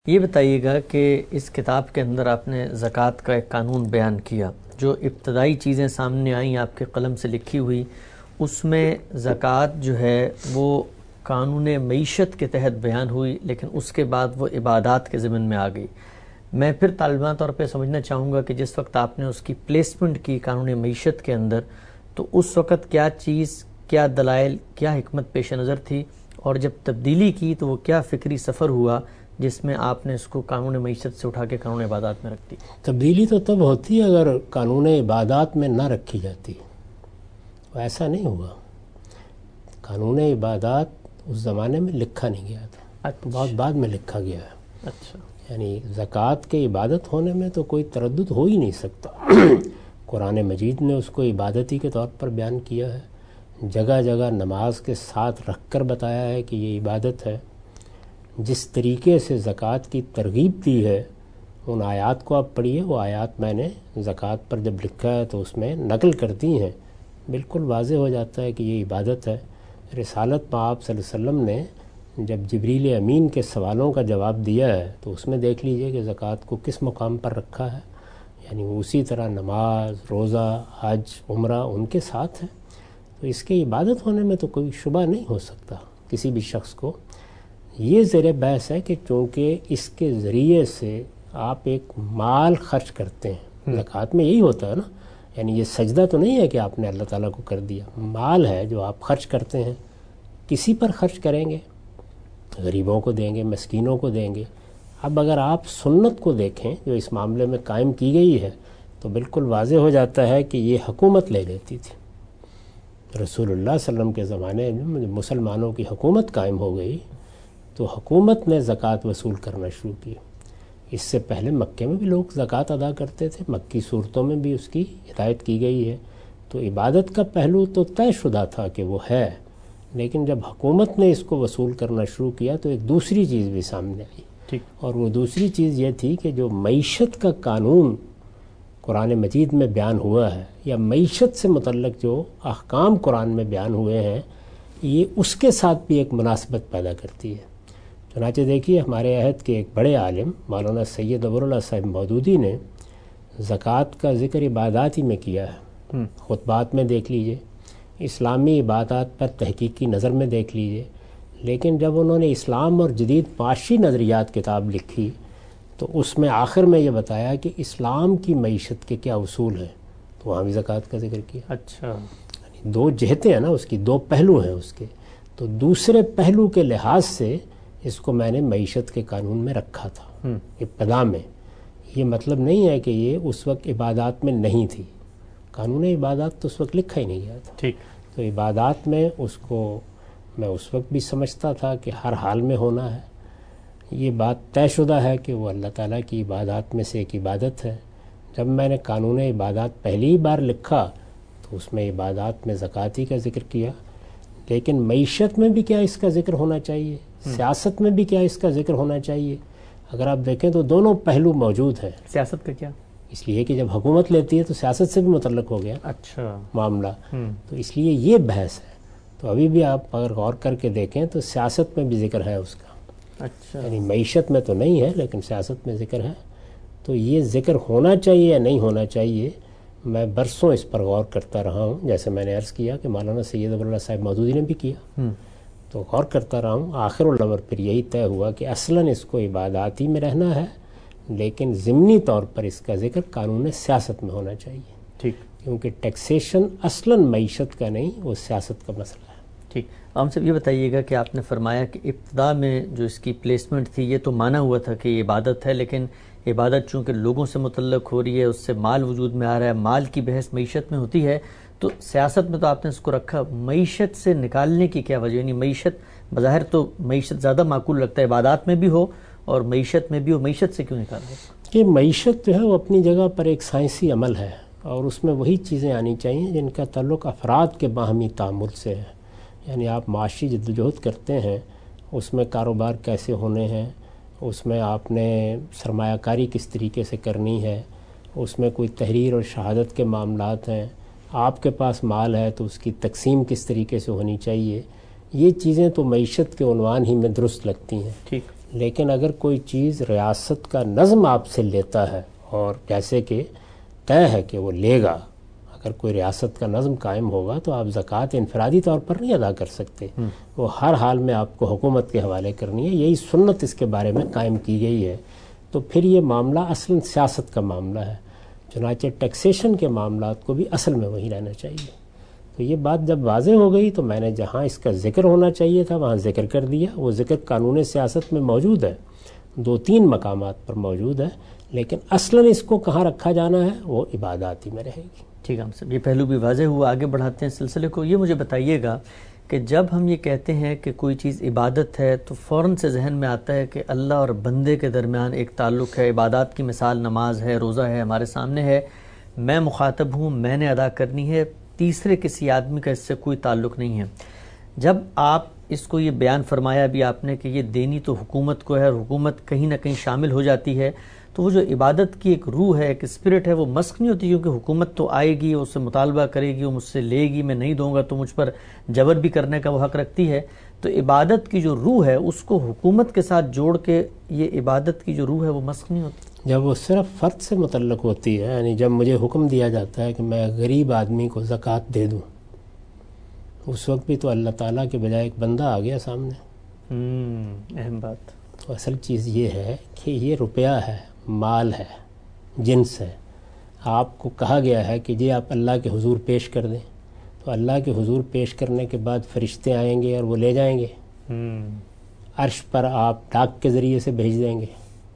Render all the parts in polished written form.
یہ بتائیے گا کہ اس کتاب کے اندر آپ نے زکوٰۃ کا ایک قانون بیان کیا، جو ابتدائی چیزیں سامنے آئیں آپ کے قلم سے لکھی ہوئی، اس میں زکوٰۃ جو ہے وہ قانون معیشت کے تحت بیان ہوئی، لیکن اس کے بعد وہ عبادات کے ضمن میں آ گئی۔ میں پھر طالبانہ طور پہ سمجھنا چاہوں گا کہ جس وقت آپ نے اس کی پلیسمنٹ کی قانون معیشت کے اندر، تو اس وقت کیا چیز، کیا دلائل، کیا حکمت پیش نظر تھی، اور جب تبدیلی کی تو وہ کیا فکری سفر ہوا جس میں آپ نے اس کو قانون معیشت سے اٹھا کے قانون عبادات میں رکھ دی؟ تبدیلی تو تب ہوتی ہے اگر قانون عبادات میں نہ رکھی جاتی، ایسا نہیں ہوا۔ قانون عبادات اس زمانے میں لکھا نہیں گیا تھا، بہت بعد میں لکھا گیا ہے۔ اچھا، یعنی زکوٰۃ کے عبادت ہونے میں تو کوئی تردد ہو ہی نہیں سکتا۔ قرآن مجید نے اس کو عبادتی کے طور پر بیان کیا ہے، جگہ جگہ نماز کے ساتھ رکھ کر بتایا ہے کہ یہ عبادت ہے۔ جس طریقے سے زکوٰۃ کی ترغیب دی ہے، ان آیات کو آپ پڑھیے، وہ آیات میں نے زکوٰۃ پر جب لکھا ہے تو اس میں نقل کرتی ہیں، بالکل واضح ہو جاتا ہے کہ یہ عبادت ہے۔ رسالت میں آپ صلی اللہ علیہ وسلم نے جب جبریل امین کے سوالوں کا جواب دیا ہے تو اس میں دیکھ لیجئے کہ زکوٰۃ کو کس مقام پر رکھا ہے، یعنی وہ اسی طرح نماز، روزہ، حج، عمرہ ان کے ساتھ ہے۔ تو اس کے عبادت ہونے میں تو کوئی شبہ نہیں ہو سکتا کسی بھی شخص کو۔ یہ زیر بحث ہے کہ چونکہ اس کے ذریعے سے آپ ایک مال خرچ کرتے ہیں، زکوٰۃ میں یہی ہوتا ہے نا، یعنی یہ سجدہ تو نہیں ہے کہ آپ نے اللہ تعالیٰ کو کر دیا، مال ہے جو آپ خرچ کرتے ہیں، کسی پر خرچ کریں گے، غریبوں کو دیں گے، مسکینوں کو دیں گے۔ اب اگر آپ سنت کو دیکھیں جو اس معاملے میں قائم کی گئی ہے تو بالکل واضح ہو جاتا ہے کہ یہ حکومت لے لیتی تھی۔ رسول اللہ صلی اللہ علیہ وسلم کے زمانے میں مسلمانوں کی حکومت قائم ہو گئی تو حکومت نے زکوٰۃ وصول کرنا شروع کی۔ اس سے پہلے مکے میں بھی لوگ زکوٰۃ ادا کرتے تھے، مکی صورتوں میں بھی اس کی ہدایت کی گئی ہے۔ تو عبادت کا پہلو تو طے شدہ تھا کہ وہ ہے، لیکن جب حکومت نے اس کو وصول کرنا شروع کیا تو ایک دوسری چیز بھی سامنے آئی، اور وہ دوسری چیز یہ تھی کہ جو معیشت کا قانون قرآن مجید میں بیان ہوا ہے، یا معیشت سے متعلق جو احکام قرآن میں بیان ہوئے ہیں، یہ اس کے ساتھ بھی ایک مناسبت پیدا کرتی ہے۔ چنانچہ دیکھیے ہمارے عہد کے ایک بڑے عالم مولانا سید ابر اللہ صاحب مودودی نے زکوٰۃ کا ذکر عبادات ہی میں کیا ہے، خطبات میں دیکھ لیجئے، اسلامی عبادات پر تحقیقی نظر میں دیکھ لیجئے۔ لیکن جب انہوں نے اسلام اور جدید معاشی نظریات کتاب لکھی تو اس میں آخر میں یہ بتایا کہ اسلام کی معیشت کے کیا اصول ہیں، تو وہاں بھی زکوٰۃ کا ذکر کیا۔ اچھا، دو جہتیں ہیں نا اس کی، دو پہلو ہیں اس کے، تو دوسرے پہلو کے لحاظ سے اس کو میں نے معیشت کے قانون میں رکھا تھا ابتدا میں۔ یہ مطلب نہیں ہے کہ یہ اس وقت عبادات میں نہیں تھی، قانون عبادات تو اس وقت لکھا ہی نہیں گیا تھا۔ ٹھیک، تو عبادات میں اس کو میں اس وقت بھی سمجھتا تھا کہ ہر حال میں ہونا ہے۔ یہ بات طے شدہ ہے کہ وہ اللہ تعالیٰ کی عبادات میں سے ایک عبادت ہے۔ جب میں نے قانون عبادات پہلی بار لکھا تو اس میں عبادات میں زکوٰۃ ہی کا ذکر کیا، لیکن معیشت میں بھی کیا اس کا ذکر ہونا چاہیے، سیاست میں بھی کیا اس کا ذکر ہونا چاہیے؟ اگر آپ دیکھیں تو دونوں پہلو موجود ہیں۔ سیاست کا کیا؟ اس لیے کہ جب حکومت لیتی ہے تو سیاست سے بھی متعلق ہو گیا اچھا معاملہ، تو اس لیے یہ بحث ہے۔ تو ابھی بھی آپ اگر غور کر کے دیکھیں تو سیاست میں بھی ذکر ہے اس کا، اچھا، یعنی معیشت میں تو نہیں ہے لیکن سیاست میں ذکر ہے۔ تو یہ ذکر ہونا چاہیے یا نہیں ہونا چاہیے، میں برسوں اس پر غور کرتا رہا ہوں، جیسے میں نے عرض کیا کہ مولانا سید ابر اللہ صاحب مودودی نے بھی کیا، تو غور کرتا رہا ہوں۔ آخر الامر پھر یہی طے ہوا کہ اصلاً اس کو عباداتی میں رہنا ہے، لیکن ضمنی طور پر اس کا ذکر قانون سیاست میں ہونا چاہیے، ٹھیک، کیونکہ ٹیکسیشن اصلاً معیشت کا نہیں، وہ سیاست کا مسئلہ ہے۔ ٹھیک۔ ہم سب یہ بتائیے گا کہ آپ نے فرمایا کہ ابتدا میں جو اس کی پلیسمنٹ تھی یہ تو مانا ہوا تھا کہ یہ عبادت ہے، لیکن عبادت چونکہ لوگوں سے متعلق ہو رہی ہے، اس سے مال وجود میں آ رہا ہے، مال کی بحث معیشت میں ہوتی ہے، تو سیاست میں تو آپ نے اس کو رکھا، معیشت سے نکالنے کی کیا وجہ؟ یعنی معیشت بظاہر تو معیشت زیادہ معقول لگتا ہے، عبادات میں بھی ہو اور معیشت میں بھی ہو، معیشت سے کیوں نکال رہے؟ کہ معیشت جو ہے وہ اپنی جگہ پر ایک سائنسی عمل ہے، اور اس میں وہی چیزیں آنی چاہیے جن کا تعلق افراد کے باہمی تعامل سے ہے۔ یعنی آپ معاشی جدوجہد کرتے ہیں، اس میں کاروبار کیسے ہونے ہیں، اس میں آپ نے سرمایہ کاری کس طریقے سے کرنی ہے، اس میں کوئی تحریر اور شہادت کے معاملات ہیں، آپ کے پاس مال ہے تو اس کی تقسیم کس طریقے سے ہونی چاہیے، یہ چیزیں تو معیشت کے عنوان ہی میں درست لگتی ہیں۔ ٹھیک، لیکن اگر کوئی چیز ریاست کا نظم آپ سے لیتا ہے اور جیسے کہ طے ہے کہ وہ لے گا، اگر کوئی ریاست کا نظم قائم ہوگا تو آپ زکوٰۃ انفرادی طور پر نہیں ادا کر سکتے، وہ ہر حال میں آپ کو حکومت کے حوالے کرنی ہے، یہی سنت اس کے بارے میں قائم کی گئی ہے۔ تو پھر یہ معاملہ اصلاً سیاست کا معاملہ ہے، چنانچہ ٹیکسیشن کے معاملات کو بھی اصل میں وہی رہنا چاہیے۔ تو یہ بات جب واضح ہو گئی تو میں نے جہاں اس کا ذکر ہونا چاہیے تھا وہاں ذکر کر دیا۔ وہ ذکر قانون سیاست میں موجود ہے، 2-3 مقامات پر موجود ہے، لیکن اصلاً اس کو کہاں رکھا جانا ہے وہ عبادات ہی میں رہے گی۔ ٹھیک ہے، ہم سب یہ پہلو بھی واضح ہوا، آگے بڑھاتے ہیں سلسلے کو۔ یہ مجھے بتائیے گا کہ جب ہم یہ کہتے ہیں کہ کوئی چیز عبادت ہے تو فوراً سے ذہن میں آتا ہے کہ اللہ اور بندے کے درمیان ایک تعلق ہے، عبادات کی مثال نماز ہے، روزہ ہے، ہمارے سامنے ہے، میں مخاطب ہوں، میں نے ادا کرنی ہے، تیسرے کسی آدمی کا اس سے کوئی تعلق نہیں ہے۔ جب آپ اس کو یہ بیان فرمایا بھی آپ نے کہ یہ دینی تو حکومت کو ہے اور حکومت کہیں نہ کہیں شامل ہو جاتی ہے، تو وہ جو عبادت کی ایک روح ہے، ایک اسپرٹ ہے، وہ مسخ نہیں ہوتی، کیونکہ حکومت تو آئے گی، اس سے مطالبہ کرے گی، وہ مجھ سے لے گی، میں نہیں دوں گا تو مجھ پر جبر بھی کرنے کا وہ حق رکھتی ہے۔ تو عبادت کی جو روح ہے اس کو حکومت کے ساتھ جوڑ کے یہ عبادت کی جو روح ہے وہ مسخ نہیں ہوتی؟ جب وہ صرف فرد سے متعلق ہوتی ہے، یعنی جب مجھے حکم دیا جاتا ہے کہ میں غریب آدمی کو زکوٰۃ دے دوں، اس وقت بھی تو اللہ تعالیٰ کے بجائے ایک بندہ آ گیا سامنے۔ اہم بات۔ تو اصل چیز یہ ہے کہ یہ روپیہ ہے، مال ہے، جنس ہے، آپ کو کہا گیا ہے کہ جی آپ اللہ کے حضور پیش کر دیں، تو اللہ کے حضور پیش کرنے کے بعد فرشتے آئیں گے اور وہ لے جائیں گے، عرش پر آپ ڈاک کے ذریعے سے بھیج دیں گے،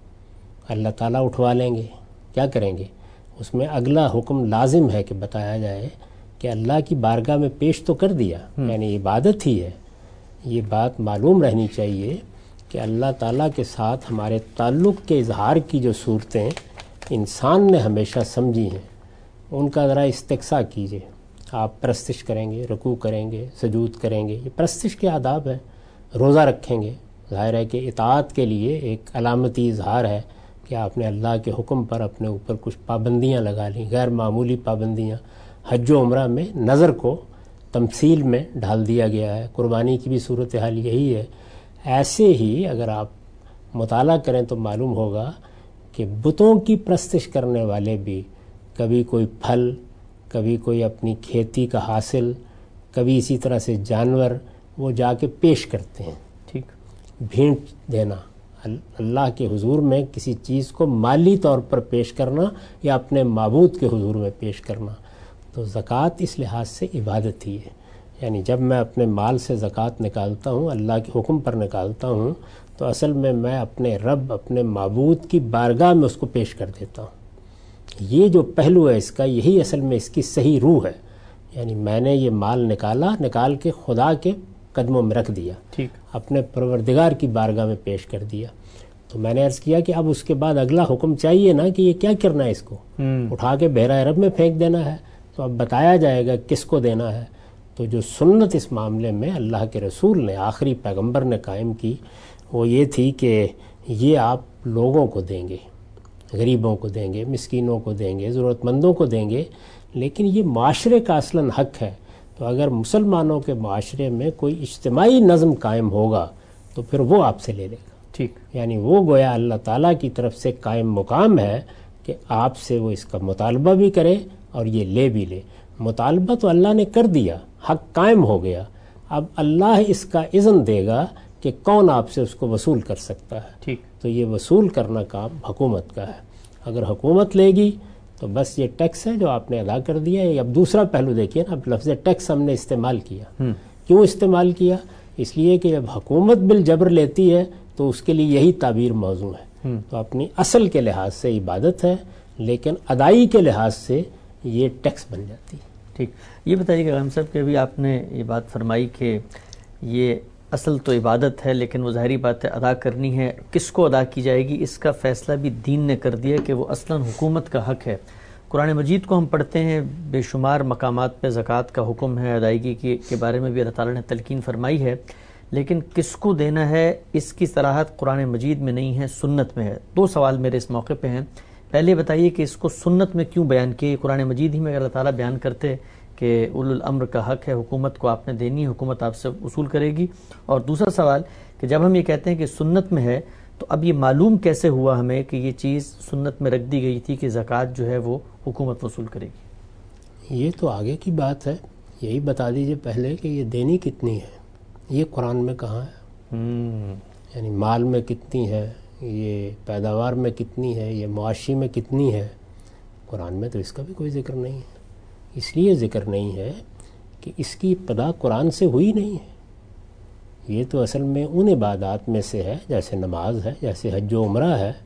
اللہ تعالیٰ اٹھوا لیں گے، کیا کریں گے؟ اس میں اگلا حکم لازم ہے کہ بتایا جائے کہ اللہ کی بارگاہ میں پیش تو کر دیا، یعنی عبادت ہی ہے۔ یہ بات معلوم رہنی چاہیے کہ اللہ تعالیٰ کے ساتھ ہمارے تعلق کے اظہار کی جو صورتیں انسان نے ہمیشہ سمجھی ہیں، ان کا ذرا استقصاء کیجیے۔ آپ پرستش کریں گے، رکوع کریں گے، سجود کریں گے، یہ پرستش کے آداب ہیں۔ روزہ رکھیں گے، ظاہر ہے کہ اطاعت کے لیے ایک علامتی اظہار ہے کہ آپ نے اللہ کے حکم پر اپنے اوپر کچھ پابندیاں لگا لیں، غیر معمولی پابندیاں۔ حج و عمرہ میں نظر کو تمثیل میں ڈھال دیا گیا ہے، قربانی کی بھی صورتحال یہی ہے۔ ایسے ہی اگر آپ مطالعہ کریں تو معلوم ہوگا کہ بتوں کی پرستش کرنے والے بھی کبھی کوئی پھل، کبھی کوئی اپنی کھیتی کا حاصل، کبھی اسی طرح سے جانور وہ جا کے پیش کرتے ہیں۔ ٹھیک، بھینٹ دینا اللہ کے حضور میں کسی چیز کو مالی طور پر پیش کرنا یا اپنے معبود کے حضور میں پیش کرنا، تو زکوٰۃ اس لحاظ سے عبادت ہی ہے۔ یعنی جب میں اپنے مال سے زکوٰۃ نکالتا ہوں، اللہ کے حکم پر نکالتا ہوں، تو اصل میں اپنے رب، اپنے معبود کی بارگاہ میں اس کو پیش کر دیتا ہوں۔ یہ جو پہلو ہے اس کا، یہی اصل میں اس کی صحیح روح ہے۔ یعنی میں نے یہ مال نکال کے خدا کے قدموں میں رکھ دیا، ٹھیک، اپنے پروردگار کی بارگاہ میں پیش کر دیا۔ تو میں نے عرض کیا کہ اب اس کے بعد اگلا حکم چاہیے نا کہ یہ کیا کرنا ہے، اس کو اٹھا کے بحیرہ عرب میں پھینک دینا ہے۔ تو اب بتایا جائے گا کس کو دینا ہے۔ تو جو سنت اس معاملے میں اللہ کے رسول نے، آخری پیغمبر نے قائم کی، وہ یہ تھی کہ یہ آپ لوگوں کو دیں گے، غریبوں کو دیں گے، مسکینوں کو دیں گے، ضرورت مندوں کو دیں گے، لیکن یہ معاشرے کا اصلاً حق ہے۔ تو اگر مسلمانوں کے معاشرے میں کوئی اجتماعی نظم قائم ہوگا تو پھر وہ آپ سے لے لے گا۔ ٹھیک، یعنی وہ گویا اللہ تعالیٰ کی طرف سے قائم مقام ہے کہ آپ سے وہ اس کا مطالبہ بھی کرے اور یہ لے بھی لے۔ مطالبہ تو اللہ نے کر دیا، حق قائم ہو گیا، اب اللہ اس کا اذن دے گا کہ کون آپ سے اس کو وصول کر سکتا ہے۔ ٹھیک، تو یہ وصول کرنا کام حکومت کا ہے۔ اگر حکومت لے گی تو بس یہ ٹیکس ہے جو آپ نے ادا کر دیا ہے۔ اب دوسرا پہلو دیکھیے نا، اب لفظ ٹیکس ہم نے استعمال کیا، کیوں استعمال کیا؟ اس لیے کہ جب حکومت بالجبر لیتی ہے تو اس کے لیے یہی تعبیر موزوں ہے۔ تو اپنی اصل کے لحاظ سے عبادت ہے، لیکن ادائی کے لحاظ سے یہ ٹیکس بن جاتی ہے۔ ٹھیک، یہ بتائیے کہ غم صاحب کہ ابھی آپ نے یہ بات فرمائی کہ یہ اصل تو عبادت ہے، لیکن وہ ظاہری بات ہے ادا کرنی ہے، کس کو ادا کی جائے گی اس کا فیصلہ بھی دین نے کر دیا کہ وہ اصلاً حکومت کا حق ہے۔ قرآن مجید کو ہم پڑھتے ہیں، بے شمار مقامات پہ زکوٰۃ کا حکم ہے، ادائیگی کے بارے میں بھی اللہ تعالیٰ نے تلقین فرمائی ہے، لیکن کس کو دینا ہے اس کی صراحت قرآن مجید میں نہیں ہے، سنت میں ہے۔ دو سوال میرے اس موقع پہ ہیں۔ پہلے بتائیے کہ اس کو سنت میں کیوں بیان کیے؟ قرآن مجید ہی میں اگر اللہ تعالیٰ بیان کرتے کہ اولو الامر کا حق ہے، حکومت کو آپ نے دینی ہے، حکومت آپ سے وصول کرے گی۔ اور دوسرا سوال کہ جب ہم یہ کہتے ہیں کہ سنت میں ہے تو اب یہ معلوم کیسے ہوا ہمیں کہ یہ چیز سنت میں رکھ دی گئی تھی کہ زکوٰۃ جو ہے وہ حکومت وصول کرے گی؟ یہ تو آگے کی بات ہے، یہی بتا دیجئے پہلے کہ یہ دینی کتنی ہے، یہ قرآن میں کہاں ہے؟ یعنی مال میں کتنی ہے، یہ پیداوار میں کتنی ہے، یہ معاشی میں کتنی ہے، قرآن میں تو اس کا بھی کوئی ذکر نہیں ہے۔ اس لیے ذکر نہیں ہے کہ اس کی ابتدا قرآن سے ہوئی نہیں ہے، یہ تو اصل میں ان عبادات میں سے ہے، جیسے نماز ہے، جیسے حج و عمرہ ہے،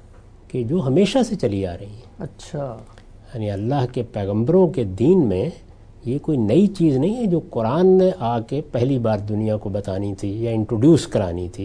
کہ جو ہمیشہ سے چلی آ رہی ہیں۔ اچھا، یعنی اللہ کے پیغمبروں کے دین میں یہ کوئی نئی چیز نہیں ہے جو قرآن نے آ کے پہلی بار دنیا کو بتانی تھی یا انٹروڈیوس کرانی تھی۔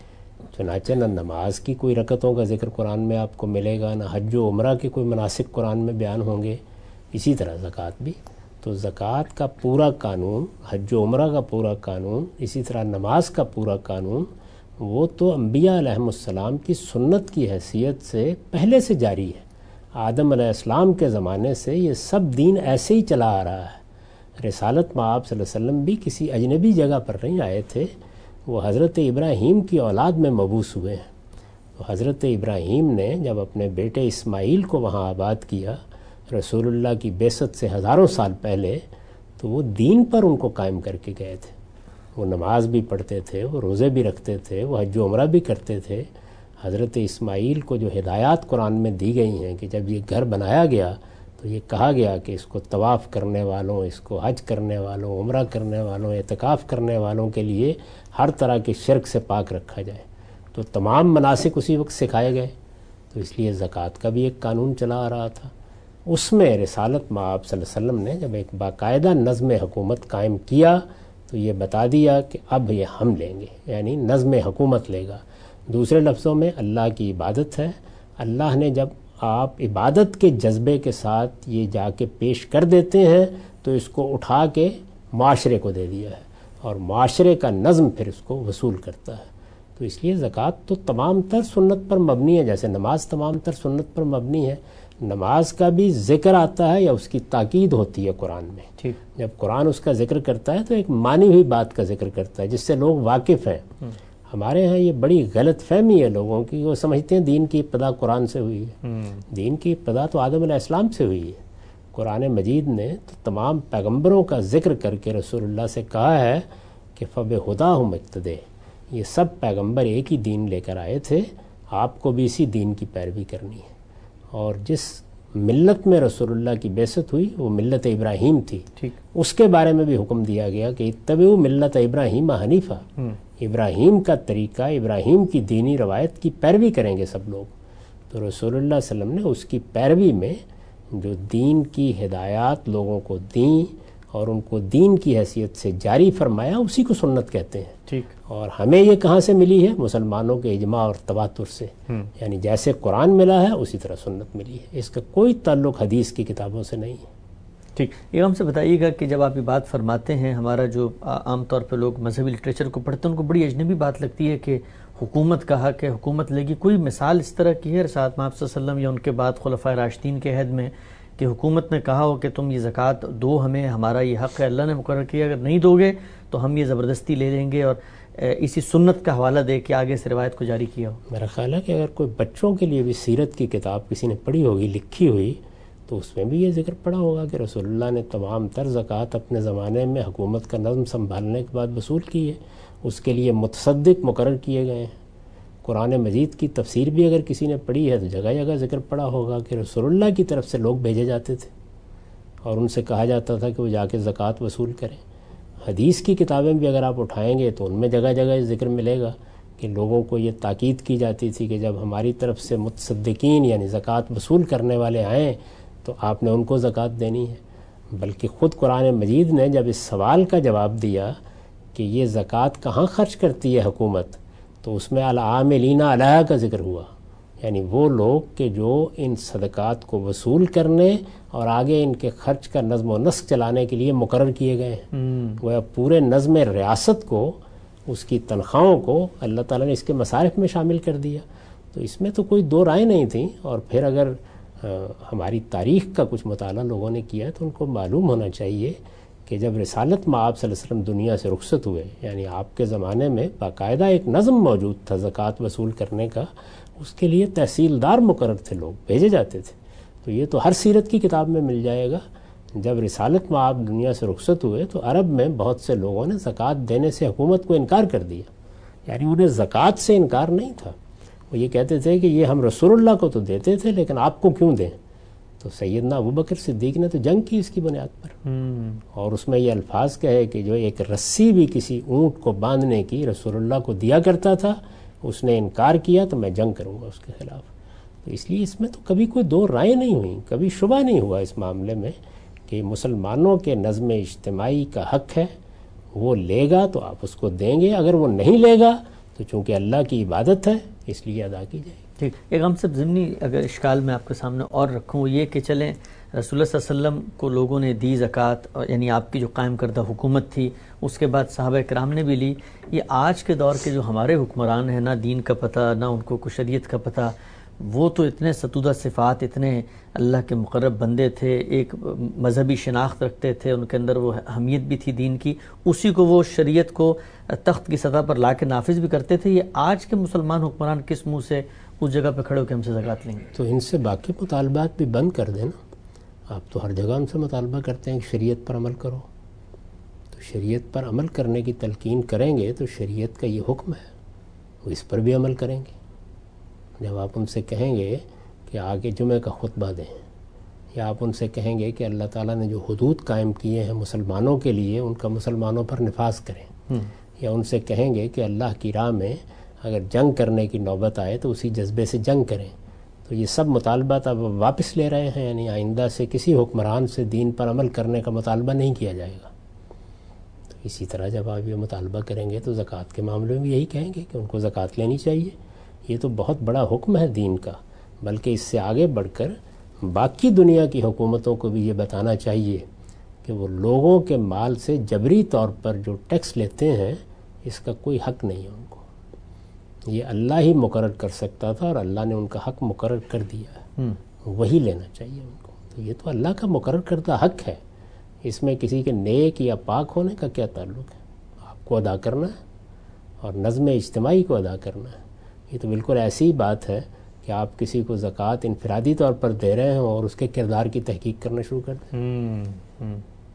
چنانچہ نہ نماز کی کوئی رکعتوں کا ذکر قرآن میں آپ کو ملے گا، نہ حج و عمرہ کے کوئی مناسک قرآن میں بیان ہوں گے، اسی طرح زکوٰۃ بھی۔ تو زکوٰۃ کا پورا قانون، حج و عمرہ کا پورا قانون، اسی طرح نماز کا پورا قانون، وہ تو انبیاء علیہم السلام کی سنت کی حیثیت سے پہلے سے جاری ہے۔ آدم علیہ السلام کے زمانے سے یہ سب دین ایسے ہی چلا آ رہا ہے۔ رسالت مآب صلی اللہ علیہ وسلم بھی کسی اجنبی جگہ پر نہیں آئے تھے، وہ حضرت ابراہیم کی اولاد میں مبعوث ہوئے ہیں۔ تو حضرت ابراہیم نے جب اپنے بیٹے اسماعیل کو وہاں آباد کیا رسول اللہ کی بعثت سے ہزاروں سال پہلے، تو وہ دین پر ان کو قائم کر کے گئے تھے۔ وہ نماز بھی پڑھتے تھے، وہ روزے بھی رکھتے تھے، وہ حج و عمرہ بھی کرتے تھے۔ حضرت اسماعیل کو جو ہدایات قرآن میں دی گئی ہیں کہ جب یہ گھر بنایا گیا تو یہ کہا گیا کہ اس کو طواف کرنے والوں، اس کو حج کرنے والوں، عمرہ کرنے والوں، اعتکاف کرنے والوں کے لیے ہر طرح کے شرک سے پاک رکھا جائے۔ تو تمام مناسک اسی وقت سکھائے گئے۔ تو اس لیے زکوٰۃ کا بھی ایک قانون چلا آ رہا تھا۔ اس میں رسالت مآب صلی اللہ علیہ وسلم نے جب ایک باقاعدہ نظم حکومت قائم کیا تو یہ بتا دیا کہ اب یہ ہم لیں گے، یعنی نظم حکومت لے گا۔ دوسرے لفظوں میں اللہ کی عبادت ہے۔ اللہ نے جب آپ عبادت کے جذبے کے ساتھ یہ جا کے پیش کر دیتے ہیں تو اس کو اٹھا کے معاشرے کو دے دیا ہے، اور معاشرے کا نظم پھر اس کو وصول کرتا ہے۔ تو اس لیے زکوٰۃ تو تمام تر سنت پر مبنی ہے، جیسے نماز تمام تر سنت پر مبنی ہے۔ نماز کا بھی ذکر آتا ہے یا اس کی تاکید ہوتی ہے قرآن میں۔ جب قرآن اس کا ذکر کرتا ہے تو ایک مانی ہوئی بات کا ذکر کرتا ہے جس سے لوگ واقف ہیں۔ ہمارے ہاں یہ بڑی غلط فہمی ہے لوگوں کی، وہ سمجھتے ہیں دین کی ابتدا قرآن سے ہوئی ہے۔ دین کی ابتدا تو آدم علیہ السلام سے ہوئی ہے۔ قرآن مجید نے تو تمام پیغمبروں کا ذکر کر کے رسول اللہ سے کہا ہے کہ فَبِہُدَاهُمْ اقْتَدِیٰ، یہ سب پیغمبر ایک ہی دین لے کر آئے تھے، آپ کو بھی اسی دین کی پیروی کرنی ہے۔ اور جس ملت میں رسول اللہ کی بعثت ہوئی وہ ملت ابراہیم تھی، اس کے بارے میں بھی حکم دیا گیا کہ اتبعوا ملت ابراہیم حنیفہ، ابراہیم کا طریقہ، ابراہیم کی دینی روایت کی پیروی کریں گے سب لوگ۔ تو رسول اللہ صلی اللہ علیہ وسلم نے اس کی پیروی میں جو دین کی ہدایات لوگوں کو دیں اور ان کو دین کی حیثیت سے جاری فرمایا، اسی کو سنت کہتے ہیں۔ اور ہمیں یہ کہاں سے ملی ہے؟ مسلمانوں کے اجماع اور تواتر سے، یعنی جیسے قرآن ملا ہے اسی طرح سنت ملی ہے، اس کا کوئی تعلق حدیث کی کتابوں سے نہیں ہے۔ ٹھیک، یہ ہم سے بتائیے گا کہ جب آپ یہ بات فرماتے ہیں، ہمارا جو عام طور پہ لوگ مذہبی لٹریچر کو پڑھتے ہیں ان کو بڑی اجنبی بات لگتی ہے کہ حکومت کہا کہ حکومت لے گی۔ کوئی مثال اس طرح کی ہے رسالت مآب صلی اللہ علیہ وسلم یا ان کے بعد خلفائے راشدین کے عہد میں کہ حکومت نے کہا ہو کہ تم یہ زکوٰۃ دو، ہمیں ہمارا یہ حق ہے، اللہ نے مقرر کیا، اگر نہیں دو گے تو ہم یہ زبردستی لے لیں گے، اور اسی سنت کا حوالہ دے کے آگے سے روایت کو جاری کیا ہو؟ میرا خیال ہے کہ اگر کوئی بچوں کے لیے بھی سیرت کی کتاب کسی نے پڑھی ہوگی، لکھی ہوئی، تو اس میں بھی یہ ذکر پڑا ہوگا کہ رسول اللہ نے تمام تر زکوٰۃ اپنے زمانے میں حکومت کا نظم سنبھالنے کے بعد وصول کی ہے، اس کے لیے متصدق مقرر کیے گئے ہیں۔ قرآن مجید کی تفسیر بھی اگر کسی نے پڑھی ہے تو جگہ جگہ ذکر پڑا ہوگا کہ رسول اللہ کی طرف سے لوگ بھیجے جاتے تھے اور ان سے کہا جاتا تھا کہ وہ جا کے زکوٰۃ وصول کریں۔ حدیث کی کتابیں بھی اگر آپ اٹھائیں گے تو ان میں جگہ جگہ ذکر ملے گا کہ لوگوں کو یہ تاکید کی جاتی تھی کہ جب ہماری طرف سے متصدقین یعنی زکوٰۃ وصول کرنے والے آئیں تو آپ نے ان کو زکوٰۃ دینی ہے۔ بلکہ خود قرآن مجید نے جب اس سوال کا جواب دیا کہ یہ زکوٰۃ کہاں خرچ کرتی ہے حکومت، تو اس میں العاملین علیہا کا ذکر ہوا، یعنی وہ لوگ کہ جو ان صدقات کو وصول کرنے اور آگے ان کے خرچ کا نظم و نسق چلانے کے لیے مقرر کیے گئے ہیں۔ وہ پورے نظم ریاست کو، اس کی تنخواہوں کو اللہ تعالیٰ نے اس کے مصارف میں شامل کر دیا۔ تو اس میں تو کوئی دو رائے نہیں تھیں۔ اور پھر اگر ہماری تاریخ کا کچھ مطالعہ لوگوں نے کیا تو ان کو معلوم ہونا چاہیے کہ جب رسالت مآب صلی اللہ علیہ وسلم دنیا سے رخصت ہوئے، یعنی آپ کے زمانے میں باقاعدہ ایک نظم موجود تھا زکوٰۃ وصول کرنے کا، اس کے لیے تحصیلدار مقرر تھے، لوگ بھیجے جاتے تھے. تو یہ تو ہر سیرت کی کتاب میں مل جائے گا. جب رسالت مآب دنیا سے رخصت ہوئے تو عرب میں بہت سے لوگوں نے زکوٰۃ دینے سے حکومت کو انکار کر دیا، یعنی انہیں زکوٰۃ سے انکار نہیں تھا. وہ یہ کہتے تھے کہ یہ ہم رسول اللہ کو تو دیتے تھے لیکن آپ کو کیوں دیں؟ تو سیدنا ابوبکر صدیق نے تو جنگ کی اس کی بنیاد پر، اور اس میں یہ الفاظ کہے کہ جو ایک رسی بھی کسی اونٹ کو باندھنے کی رسول اللہ کو دیا کرتا تھا، اس نے انکار کیا تو میں جنگ کروں گا اس کے خلاف. تو اس لیے اس میں تو کبھی کوئی دو رائے نہیں ہوئی، کبھی شبہ نہیں ہوا اس معاملے میں کہ مسلمانوں کے نظم اجتماعی کا حق ہے، وہ لے گا تو آپ اس کو دیں گے، اگر وہ نہیں لے گا تو چونکہ اللہ کی عبادت ہے اس لیے ادا کی جائے گی. ٹھیک. ایک ہم سب ضمنی اگر اشکال میں آپ کے سامنے اور رکھوں، وہ یہ کہ چلیں رسول اللہ صلی اللہ علیہ وسلم کو لوگوں نے دی زکوٰۃ، یعنی آپ کی جو قائم کردہ حکومت تھی، اس کے بعد صحابہ کرام نے بھی لی. یہ آج کے دور کے جو ہمارے حکمران ہیں، نہ دین کا پتہ نہ ان کو کوئی شریعت کا پتہ، وہ تو اتنے ستودہ صفات، اتنے اللہ کے مقرب بندے تھے، ایک مذہبی شناخت رکھتے تھے، ان کے اندر وہ اہمیت بھی تھی دین کی، اسی کو وہ شریعت کو تخت کی سطح پر لا کے نافذ بھی کرتے تھے. یہ آج کے مسلمان حکمران کس منہ سے اس جگہ پہ کھڑے ہو کے ہم سے زکوٰۃ لیں گے؟ تو ان سے باقی مطالبات بھی بند کر دینا. آپ تو ہر جگہ ان سے مطالبہ کرتے ہیں کہ شریعت پر عمل کرو، تو شریعت پر عمل کرنے کی تلقین کریں گے تو شریعت کا یہ حکم ہے، وہ اس پر بھی عمل کریں گے. جب آپ ان سے کہیں گے کہ آگے جمعہ کا خطبہ دیں، یا آپ ان سے کہیں گے کہ اللہ تعالیٰ نے جو حدود قائم کیے ہیں مسلمانوں کے لیے ان کا مسلمانوں پر نفاذ کریں، یا ان سے کہیں گے کہ اللہ کی راہ میں اگر جنگ کرنے کی نوبت آئے تو اسی جذبے سے جنگ کریں، تو یہ سب مطالبات اب واپس لے رہے ہیں. یعنی آئندہ سے کسی حکمران سے دین پر عمل کرنے کا مطالبہ نہیں کیا جائے گا. تو اسی طرح جب آپ یہ مطالبہ کریں گے تو زکوٰۃ کے معاملے میں بھی یہی کہیں گے کہ ان کو زکوٰۃ لینی چاہیے. یہ تو بہت بڑا حکم ہے دین کا، بلکہ اس سے آگے بڑھ کر باقی دنیا کی حکومتوں کو بھی یہ بتانا چاہیے کہ وہ لوگوں کے مال سے جبری طور پر جو ٹیکس لیتے ہیں اس کا کوئی حق نہیں ہے ان کو. یہ اللہ ہی مقرر کر سکتا تھا اور اللہ نے ان کا حق مقرر کر دیا ہے، وہی لینا چاہیے ان کو. تو یہ تو اللہ کا مقرر کردہ حق ہے، اس میں کسی کے نیک یا پاک ہونے کا کیا تعلق ہے؟ آپ کو ادا کرنا ہے اور نظم اجتماعی کو ادا کرنا ہے. یہ تو بالکل ایسی بات ہے کہ آپ کسی کو زکوٰۃ انفرادی طور پر دے رہے ہیں اور اس کے کردار کی تحقیق کرنا شروع کر دیں.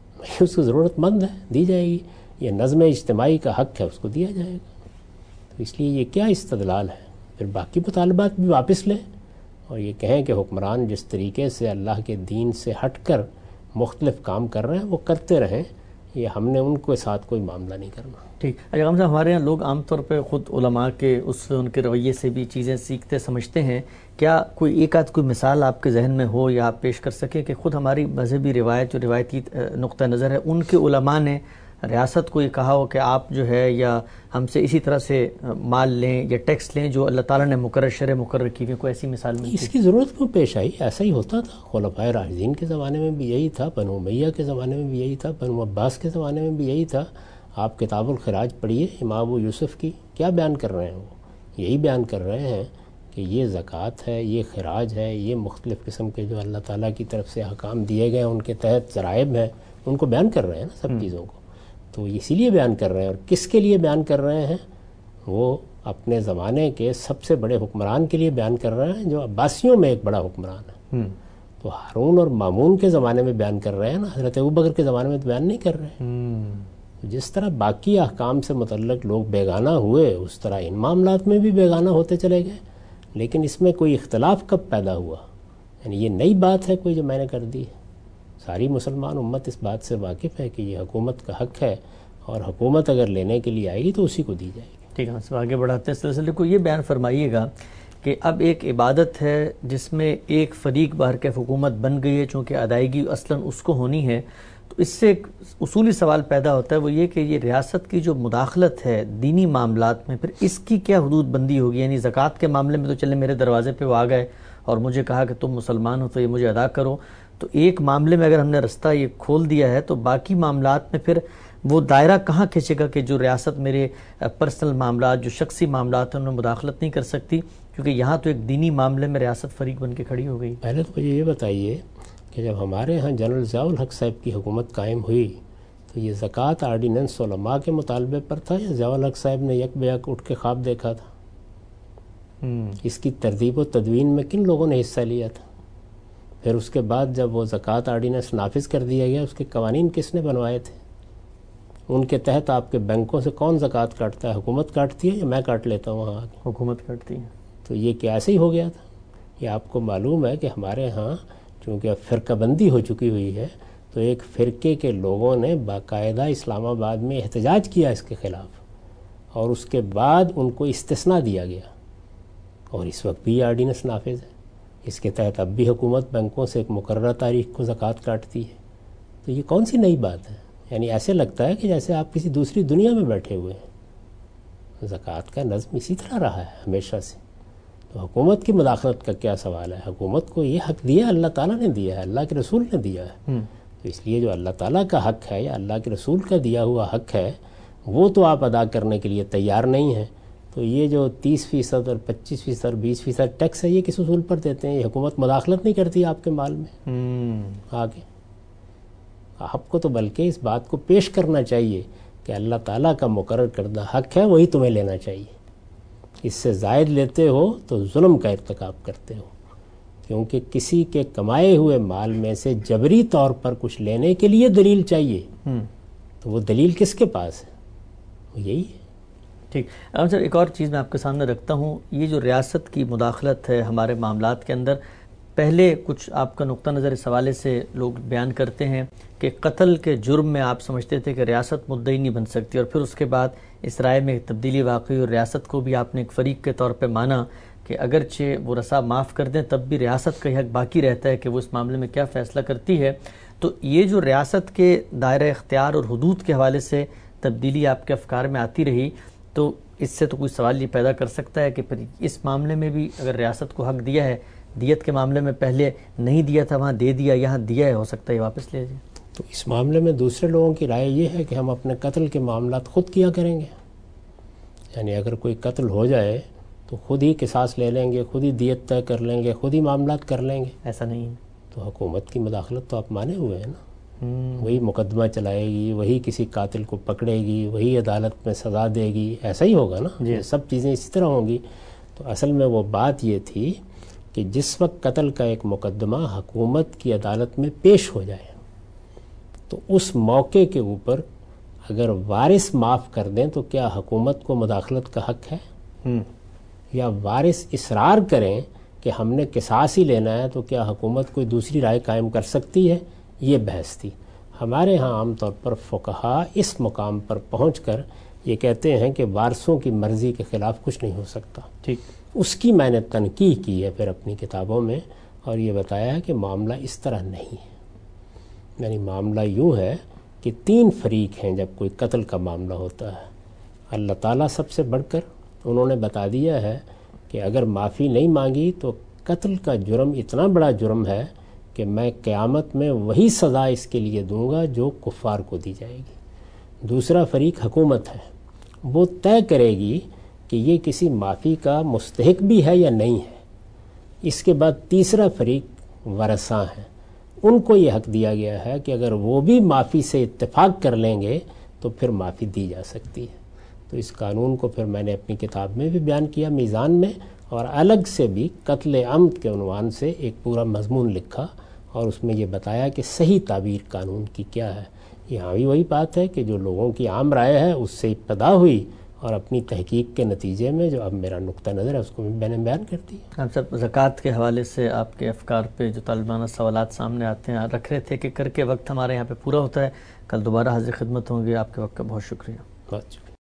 اس کو ضرورت مند ہے، دی جائے گی. یہ نظم اجتماعی کا حق ہے، اس کو دیا جائے گا. تو اس لیے یہ کیا استدلال ہے؟ پھر باقی مطالبات بھی واپس لیں اور یہ کہیں کہ حکمران جس طریقے سے اللہ کے دین سے ہٹ کر مختلف کام کر رہے ہیں وہ کرتے رہیں، یہ ہم نے ان کے ساتھ کوئی معاملہ نہیں کرنا. ٹھیک. اچھا ہم صاحب، ہمارے یہاں لوگ عام طور پہ خود علماء کے ان کے رویے سے بھی چیزیں سیکھتے سمجھتے ہیں. کیا کوئی ایک آدھ کوئی مثال آپ کے ذہن میں ہو یا آپ پیش کر سکیں کہ خود ہماری مذہبی روایت جو روایتی نقطہ نظر ہے ان کے علماء نے ریاست کو یہ کہا ہو کہ آپ جو ہے یا ہم سے اسی طرح سے مال لیں یا ٹیکس لیں جو اللہ تعالیٰ نے مقرر شرع مقرر کی ہوئی، کوئی ایسی مثال ملتی؟ اس کی ضرورت کیوں پیش آئی؟ ایسا ہی ہوتا تھا. خلفائے راشدین کے زمانے میں بھی یہی تھا، بنو امیہ کے زمانے میں بھی یہی تھا، بنو عباس کے زمانے میں بھی یہی تھا. آپ کتاب الخراج پڑھیے امام ابو یوسف کی، کیا بیان کر رہے ہیں؟ وہ یہی بیان کر رہے ہیں کہ یہ زکوٰۃ ہے، یہ خراج ہے، یہ مختلف قسم کے جو اللہ تعالیٰ کی طرف سے احکام دیے گئے ان کے تحت ضرائب ہیں، ان کو بیان کر رہے ہیں نا سب چیزوں کو. تو اسی لیے بیان کر رہے ہیں. اور کس کے لیے بیان کر رہے ہیں؟ وہ اپنے زمانے کے سب سے بڑے حکمران کے لیے بیان کر رہے ہیں جو عباسیوں میں ایک بڑا حکمران ہے. تو ہارون اور مامون کے زمانے میں بیان کر رہے ہیں نا، حضرت ابوبکر کے زمانے میں تو بیان نہیں کر رہے ہیں. جس طرح باقی احکام سے متعلق لوگ بیگانہ ہوئے اس طرح ان معاملات میں بھی بیگانہ ہوتے چلے گئے. لیکن اس میں کوئی اختلاف کب پیدا ہوا؟ یعنی یہ نئی بات ہے کوئی جو میں نے کر دی ہے؟ ساری مسلمان امت اس بات سے واقف ہے کہ یہ حکومت کا حق ہے اور حکومت اگر لینے کے لیے آئے گی تو اسی کو دی جائے گی. ٹھیک ہے، ہم آگے بڑھاتے ہیں. سلسلے کو یہ بیان فرمائیے گا کہ اب ایک عبادت ہے جس میں ایک فریق باہر کے حکومت بن گئی ہے، چونکہ ادائیگی اصلاً اس کو ہونی ہے، تو اس سے ایک اصولی سوال پیدا ہوتا ہے، وہ یہ کہ یہ ریاست کی جو مداخلت ہے دینی معاملات میں، پھر اس کی کیا حدود بندی ہوگی؟ یعنی زکوٰۃ کے معاملے میں تو چلے میرے دروازے پہ وہ آ گئے اور مجھے کہا کہ تم مسلمان ہو تو یہ مجھے ادا کرو، تو ایک معاملے میں اگر ہم نے رستہ یہ کھول دیا ہے تو باقی معاملات میں پھر وہ دائرہ کہاں کھینچے گا کہ جو ریاست میرے پرسنل معاملات جو شخصی معاملات ہیں ان میں مداخلت نہیں کر سکتی، کیونکہ یہاں تو ایک دینی معاملے میں ریاست فریق بن کے کھڑی ہو گئی. پہلے تو مجھے یہ بتائیے کہ جب ہمارے ہاں جنرل ضیاء الحق صاحب کی حکومت قائم ہوئی تو یہ زکوٰۃ آرڈیننس علماء کے مطالبے پر تھا یا ضیاء الحق صاحب نے یک بیک اٹھ کے خواب دیکھا تھا؟ اس کی ترتیب و تدوین میں کن لوگوں نے حصہ لیا تھا؟ پھر اس کے بعد جب وہ زکوٰۃ آرڈیننس نافذ کر دیا گیا، اس کے قوانین کس نے بنوائے تھے؟ ان کے تحت آپ کے بینکوں سے کون زکوٰۃ کاٹتا ہے؟ حکومت کاٹتی ہے یا میں کاٹ لیتا ہوں وہاں آ کے؟ حکومت کاٹتی ہے۔ تو یہ کیا ایسے ہی ہو گیا تھا؟ یہ آپ کو معلوم ہے کہ ہمارے ہاں چونکہ اب فرقہ بندی ہو چکی ہوئی ہے، تو ایک فرقے کے لوگوں نے باقاعدہ اسلام آباد میں احتجاج کیا اس کے خلاف، اور اس کے بعد ان کو استثناء دیا گیا، اور اس وقت بھی یہ آرڈیننس نافذ ہے۔ اس کے تحت اب بھی حکومت بینکوں سے ایک مقررہ تاریخ کو زکوٰۃ کاٹتی ہے۔ تو یہ کون سی نئی بات ہے؟ یعنی ایسے لگتا ہے کہ جیسے آپ کسی دوسری دنیا میں بیٹھے ہوئے ہیں۔ زکوٰۃ کا نظم اسی طرح رہا ہے ہمیشہ سے۔ تو حکومت کی مداخلت کا کیا سوال ہے؟ حکومت کو یہ حق دیا اللہ تعالیٰ نے دیا ہے، اللہ کے رسول نے دیا ہے۔ تو اس لیے جو اللہ تعالیٰ کا حق ہے یا اللہ کے رسول کا دیا ہوا حق ہے، وہ تو آپ ادا کرنے کے لیے تیار نہیں ہیں۔ تو یہ جو 30% اور 25% اور 20% ٹیکس ہے، یہ کس اصول پر دیتے ہیں؟ یہ حکومت مداخلت نہیں کرتی آپ کے مال میں آگے؟ آپ کو تو بلکہ اس بات کو پیش کرنا چاہیے کہ اللہ تعالیٰ کا مقرر کردہ حق ہے، وہی تمہیں لینا چاہیے۔ اس سے زائد لیتے ہو تو ظلم کا ارتکاب کرتے ہو، کیونکہ کسی کے کمائے ہوئے مال میں سے جبری طور پر کچھ لینے کے لیے دلیل چاہیے، تو وہ دلیل کس کے پاس ہے؟ وہ یہی ہے۔ ٹھیک سر، ایک اور چیز میں آپ کے سامنے رکھتا ہوں، یہ جو ریاست کی مداخلت ہے ہمارے معاملات کے اندر، پہلے کچھ آپ کا نقطہ نظر اس حوالے سے لوگ بیان کرتے ہیں کہ قتل کے جرم میں آپ سمجھتے تھے کہ ریاست مدعی نہیں بن سکتی، اور پھر اس کے بعد اس رائے میں تبدیلی واقعی اور ریاست کو بھی آپ نے ایک فریق کے طور پہ مانا کہ اگرچہ وہ رسا معاف کر دیں تب بھی ریاست کا حق باقی رہتا ہے کہ وہ اس معاملے میں کیا فیصلہ کرتی ہے۔ تو یہ جو ریاست کے دائرہ اختیار اور حدود کے حوالے سے تبدیلی آپ کے افکار میں آتی رہی، تو اس سے تو کوئی سوال یہ پیدا کر سکتا ہے کہ پھر اس معاملے میں بھی اگر ریاست کو حق دیا ہے، دیت کے معاملے میں پہلے نہیں دیا تھا وہاں دے دیا، یہاں دیا ہے، ہو سکتا ہے یہ واپس لے جائے۔ تو اس معاملے میں دوسرے لوگوں کی رائے یہ ہے کہ ہم اپنے قتل کے معاملات خود کیا کریں گے، یعنی اگر کوئی قتل ہو جائے تو خود ہی قصاص لے لیں گے، خود ہی دیت طے کر لیں گے، خود ہی معاملات کر لیں گے۔ ایسا نہیں ہے۔ تو حکومت کی مداخلت تو آپ مانے ہوئے ہیں نا، وہی مقدمہ چلائے گی، وہی کسی قاتل کو پکڑے گی، وہی عدالت میں سزا دے گی، ایسا ہی ہوگا نا، یہ سب چیزیں اسی طرح ہوں گی۔ تو اصل میں وہ بات یہ تھی کہ جس وقت قتل کا ایک مقدمہ حکومت کی عدالت میں پیش ہو جائے تو اس موقع کے اوپر اگر وارث معاف کر دیں تو کیا حکومت کو مداخلت کا حق ہے؟ یا وارث اصرار کریں کہ ہم نے قصاص ہی لینا ہے تو کیا حکومت کوئی دوسری رائے قائم کر سکتی ہے؟ یہ بحث تھی۔ ہمارے ہاں عام طور پر فقہا اس مقام پر پہنچ کر یہ کہتے ہیں کہ وارثوں کی مرضی کے خلاف کچھ نہیں ہو سکتا۔ ٹھیک، اس کی میں نے تنقیح کی ہے پھر اپنی کتابوں میں، اور یہ بتایا کہ معاملہ اس طرح نہیں ہے۔ یعنی معاملہ یوں ہے کہ 3 فریق ہیں جب کوئی قتل کا معاملہ ہوتا ہے۔ اللہ تعالیٰ سب سے بڑھ کر انہوں نے بتا دیا ہے کہ اگر معافی نہیں مانگی تو قتل کا جرم اتنا بڑا جرم ہے کہ میں قیامت میں وہی سزا اس کے لیے دوں گا جو کفار کو دی جائے گی۔ دوسرا فریق حکومت ہے، وہ طے کرے گی کہ یہ کسی معافی کا مستحق بھی ہے یا نہیں ہے۔ اس کے بعد تیسرا فریق ورثاء ہیں، ان کو یہ حق دیا گیا ہے کہ اگر وہ بھی معافی سے اتفاق کر لیں گے تو پھر معافی دی جا سکتی ہے۔ تو اس قانون کو پھر میں نے اپنی کتاب میں بھی بیان کیا میزان میں، اور الگ سے بھی قتل عمد کے عنوان سے ایک پورا مضمون لکھا، اور اس میں یہ بتایا کہ صحیح تعبیر قانون کی کیا ہے۔ یہاں بھی وہی بات ہے کہ جو لوگوں کی عام رائے ہے اس سے ابتدا ہوئی، اور اپنی تحقیق کے نتیجے میں جو اب میرا نقطہ نظر ہے اس کو میں نے بیان کر دیا۔ آپ سب زکوٰۃ کے حوالے سے آپ کے افکار پہ جو طالبانہ سوالات سامنے آتے ہیں رکھ رہے تھے کہ کر کے وقت ہمارے یہاں پہ پورا ہوتا ہے، کل دوبارہ حاضر خدمت ہوں گے۔ آپ کے وقت کا بہت شکریہ۔ بہت شکریہ۔